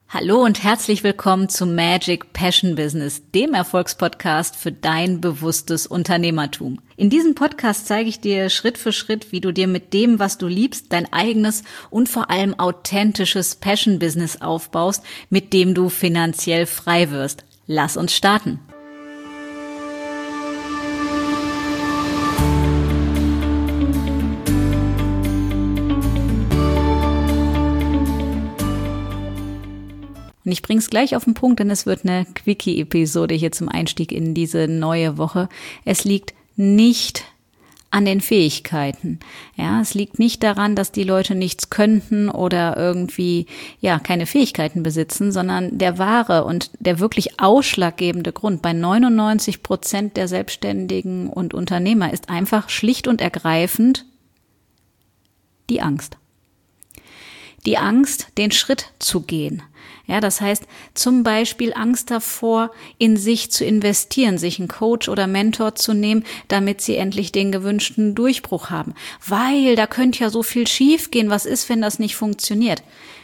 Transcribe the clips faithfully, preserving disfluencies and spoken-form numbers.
Hallo und herzlich willkommen zu Magic Passion Business, dem Erfolgspodcast für dein bewusstes Unternehmertum. In diesem Podcast zeige ich dir Schritt für Schritt, wie du dir mit dem, was du liebst, dein eigenes und vor allem authentisches Passion Business aufbaust, mit dem du finanziell frei wirst. Lass uns starten. Und ich bringe es gleich auf den Punkt, denn es wird eine Quickie-Episode hier zum Einstieg in diese neue Woche. Es liegt nicht an den Fähigkeiten. Ja, es liegt nicht daran, dass die Leute nichts könnten oder irgendwie, ja, keine Fähigkeiten besitzen, sondern der wahre und der wirklich ausschlaggebende Grund bei neunundneunzig Prozent der Selbstständigen und Unternehmer ist einfach schlicht und ergreifend die Angst. Die Angst, den Schritt zu gehen. Ja, das heißt zum Beispiel Angst davor, in sich zu investieren, sich einen Coach oder Mentor zu nehmen, damit sie endlich den gewünschten Durchbruch haben. Weil da könnte ja so viel schiefgehen. Was ist, wenn das nicht funktioniert?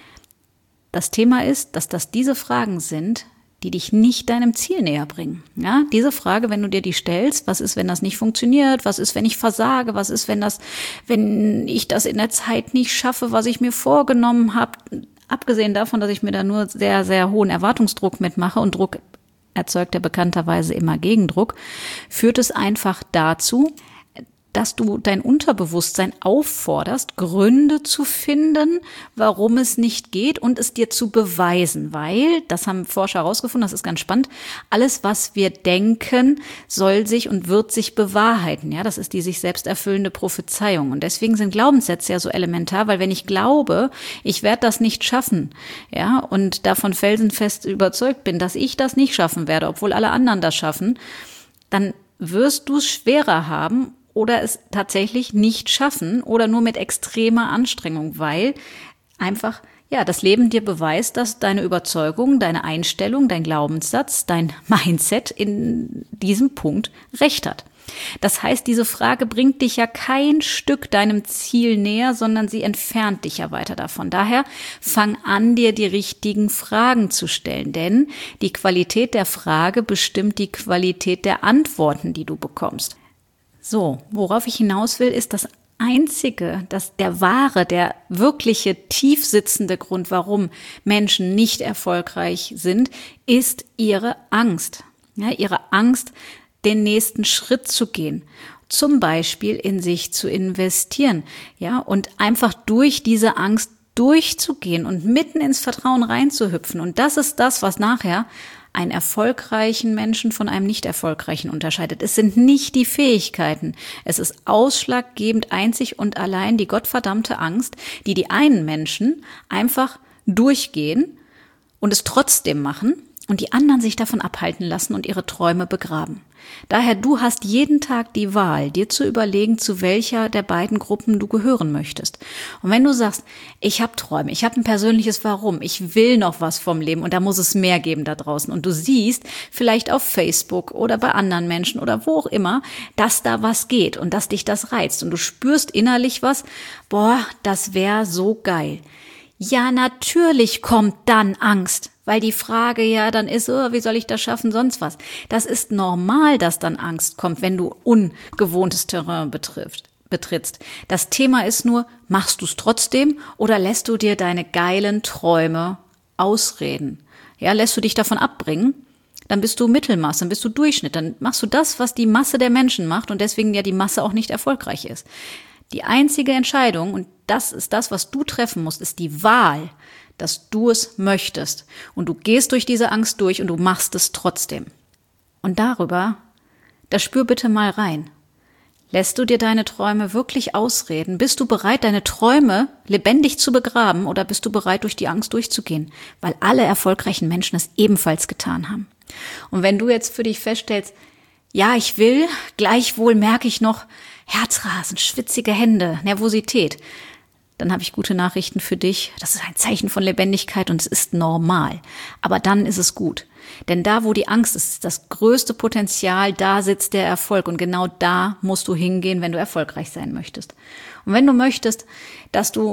Das Thema ist, dass das diese Fragen sind, die dich nicht deinem Ziel näher bringen. Ja, diese Frage, wenn du dir die stellst, was ist, wenn das nicht funktioniert? Was ist, wenn ich versage? Was ist, wenn das, wenn ich das in der Zeit nicht schaffe, was ich mir vorgenommen habe? Abgesehen davon, dass ich mir da nur sehr, sehr hohen Erwartungsdruck mitmache und Druck erzeugt ja bekannterweise immer Gegendruck, führt es einfach dazu, dass du dein Unterbewusstsein aufforderst, Gründe zu finden, warum es nicht geht und es dir zu beweisen, weil, das haben Forscher herausgefunden, das ist ganz spannend, alles, was wir denken, soll sich und wird sich bewahrheiten. Ja, das ist die sich selbst erfüllende Prophezeiung. Und deswegen sind Glaubenssätze ja so elementar, weil wenn ich glaube, ich werde das nicht schaffen, ja, und davon felsenfest überzeugt bin, dass ich das nicht schaffen werde, obwohl alle anderen das schaffen, dann wirst du es schwerer haben, oder es tatsächlich nicht schaffen oder nur mit extremer Anstrengung, weil einfach, ja, das Leben dir beweist, dass deine Überzeugung, deine Einstellung, dein Glaubenssatz, dein Mindset in diesem Punkt recht hat. Das heißt, diese Frage bringt dich ja kein Stück deinem Ziel näher, sondern sie entfernt dich ja weiter davon. Daher fang an, dir die richtigen Fragen zu stellen, denn die Qualität der Frage bestimmt die Qualität der Antworten, die du bekommst. So, worauf ich hinaus will, ist das einzige, das der wahre, der wirkliche tief sitzende Grund, warum Menschen nicht erfolgreich sind, ist ihre Angst. Ja, ihre Angst, den nächsten Schritt zu gehen. Zum Beispiel in sich zu investieren. Ja, und einfach durch diese Angst durchzugehen und mitten ins Vertrauen reinzuhüpfen. Und das ist das, was nachher einen erfolgreichen Menschen von einem nicht erfolgreichen unterscheidet. Es sind nicht die Fähigkeiten. Es ist ausschlaggebend einzig und allein die gottverdammte Angst, die die einen Menschen einfach durchgehen und es trotzdem machen und die anderen sich davon abhalten lassen und ihre Träume begraben. Daher, du hast jeden Tag die Wahl, dir zu überlegen, zu welcher der beiden Gruppen du gehören möchtest. Und wenn du sagst, ich habe Träume, ich habe ein persönliches Warum, ich will noch was vom Leben und da muss es mehr geben da draußen und du siehst vielleicht auf Facebook oder bei anderen Menschen oder wo auch immer, dass da was geht und dass dich das reizt und du spürst innerlich was, boah, das wäre so geil. Ja, natürlich kommt dann Angst. Weil die Frage ja dann ist, oh, wie soll ich das schaffen, sonst was. Das ist normal, dass dann Angst kommt, wenn du ungewohntes Terrain betrifft, betrittst. Das Thema ist nur, machst du es trotzdem oder lässt du dir deine geilen Träume ausreden? Ja, lässt du dich davon abbringen? Dann bist du Mittelmaß, dann bist du Durchschnitt, dann machst du das, was die Masse der Menschen macht und deswegen ja die Masse auch nicht erfolgreich ist. Die einzige Entscheidung, und das ist das, was du treffen musst, ist die Wahl, dass du es möchtest. Und du gehst durch diese Angst durch und du machst es trotzdem. Und darüber, da spür bitte mal rein. Lässt du dir deine Träume wirklich ausreden? Bist du bereit, deine Träume lebendig zu begraben oder bist du bereit, durch die Angst durchzugehen? Weil alle erfolgreichen Menschen es ebenfalls getan haben. Und wenn du jetzt für dich feststellst, ja, ich will, gleichwohl merke ich noch Herzrasen, schwitzige Hände, Nervosität, dann habe ich gute Nachrichten für dich. Das ist ein Zeichen von Lebendigkeit und es ist normal. Aber dann ist es gut. Denn da, wo die Angst ist, ist das größte Potenzial, da sitzt der Erfolg. Und genau da musst du hingehen, wenn du erfolgreich sein möchtest. Und wenn du möchtest, dass du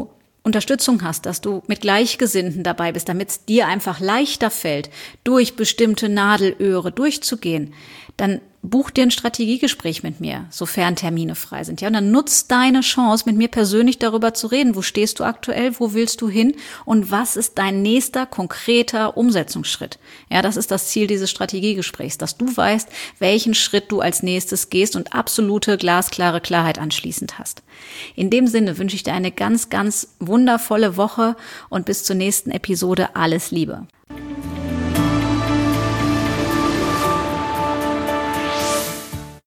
Unterstützung hast, dass du mit Gleichgesinnten dabei bist, damit es dir einfach leichter fällt, durch bestimmte Nadelöhre durchzugehen, dann buch dir ein Strategiegespräch mit mir, sofern Termine frei sind. Ja, und dann nutzt deine Chance, mit mir persönlich darüber zu reden. Wo stehst du aktuell? Wo willst du hin? Und was ist dein nächster konkreter Umsetzungsschritt? Ja, das ist das Ziel dieses Strategiegesprächs, dass du weißt, welchen Schritt du als nächstes gehst und absolute glasklare Klarheit anschließend hast. In dem Sinne wünsche ich dir eine ganz, ganz wundervolle Woche und bis zur nächsten Episode alles Liebe.